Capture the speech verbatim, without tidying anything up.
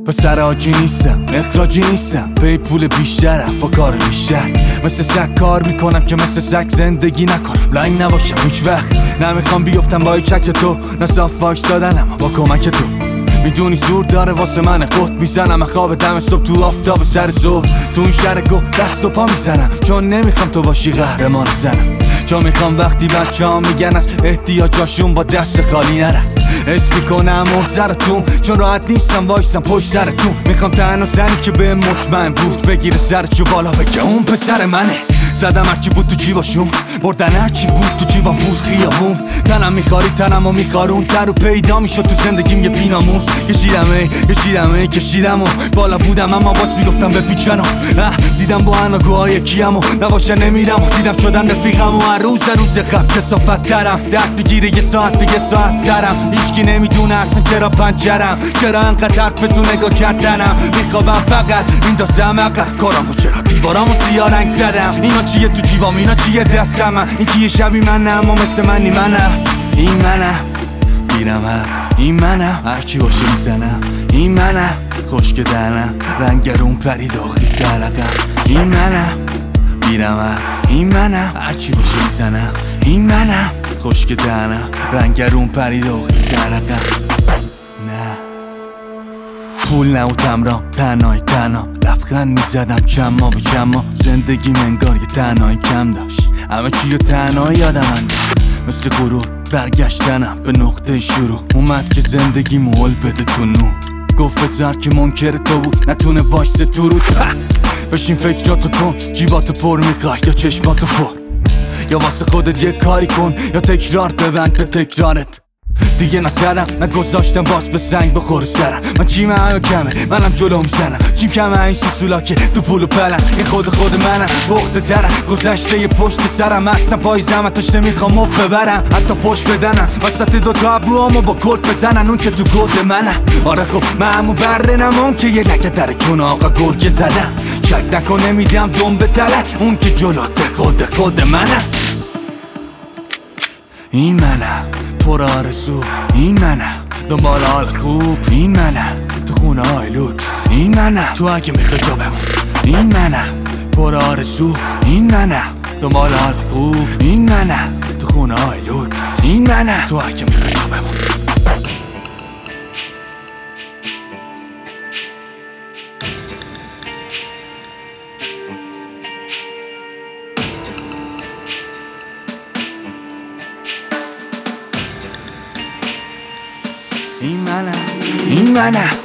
پسر آجی نیستم، اخراجی نیستم، پی پول بیشترم با کار بیشتر. مثل سگ کار میکنم که مثل سگ زندگی نکنم، لنگ نباشم هیچ وقت. نمیخوام بیفتم با چک تو، نه صاف واکس دادنم با کمک تو. میدونی زور داره واسه من قط میزنم، خواب دم صبح تو آفتاب سر ظهر. تو این شهر گفت دست و پا میزنم، چون نمیخوام تو باشی قهرمان زنم. چون میخوام وقتی بچه ها میگن از احتیاجاشون با دست خالی نرم. اسم میکنم محضرتون، چون راحت نیستم وایستم پشت سرتون. میخوام تنها زنی که به مطمئن بود بگیره سرشو بالا بگه اون پسر منه. زدم هرچی بود تو جیباشون، بردن هرچی بود تو جیبم پول خیابون. تنم میخاری تنم و میخارون، تر و پیدا میشد تو زندگیم یه بیناموس. کشیدم ای کشیدم ای کشیدم و بالا بودم اما باز میگفتم بپیچن و دیدم با اناگوهای کیم و نباشه نمیرم و دیدم شدن رفیقم و هر روز هر روز خب کسافت ترم. درد بگیره یه ساعت به یه ساعت سرم، هیچکی نمیدونه اصلا چرا پنجرم، چرا انقدر حرف تو نگاه کردنم. میخوابم فقط میندازم عقب کارامو، چرا دیوارامو سیاه رنگ زدم. اینا چیه تو جیبام، اینا چیه دستم، این که یه شبی منم اما مثل منی منم. این منم میرم حق، این منم هرچی باشه میزنم. این منم خشک دهنم، رنگرون پرید آخری سرقم. این منم میرم حق، این منم هرچی باشه میزنم. این منم خشک دهنم، رنگرون پرید آخری سرقم. نه پول نه و تمرام، تنهایی تنها لبخند میزدم چما به چما. زندگی منگار یه تنهایی کم داشت، همه چی رو تنهایی یادم انداخت. مثل غرور برگشتنم به نقطه شروع، اومد که زندگی مول بده تو نور. گفت بذار که منکر تو بود نتونه وایسه تو رو. بشین فکراتو کن، جیباتو پر میخوای یا چشماتو پر، یا واسه خودت یه کاری کن یا تکرار ببند به تکرارت. دیگه نسرم نگذاشتم باز به سنگ بخوره سرم. من چیم همه کمه منم جلو میزنم، چیم کمه این سوسولا که تو پول و پلن. این خود خود منم بخته ترم، گذشته یه پشت سرم هستم پای زمتش نمیخوام مف ببرم. حتی فوش بدنم وسط دوتا ابروامو با کلت بزنن، اون که تو گود منم. آره خب من همو بره نمون که یه لکه در کن آقا گرگه زدم. شک نکن نمیدم دم به تلک، اون که جلوت خود خود منم. این منم پر آرزو، این منم دنبال حال خوب، این منم تو خونه های لوکس، این منم تو اگه میخوای جا بمون. این منم پر آرزو، این منم دنبال حال خوب، این منم تو خونه های لوکس، این منم تو اگه میخوای جا بمون. این منم این منم